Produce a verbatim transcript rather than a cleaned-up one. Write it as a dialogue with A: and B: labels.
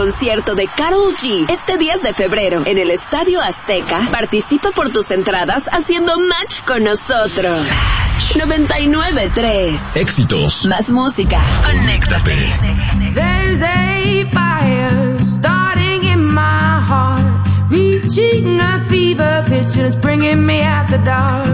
A: concierto de Karol G este diez de febrero en el Estadio Azteca, participa por tus entradas haciendo match con nosotros. noventa y nueve tres.
B: Éxitos.
A: Más música. Conéctate.
C: There's a fire starting in my heart, reaching a fever pitch and it's bringing me out the dark.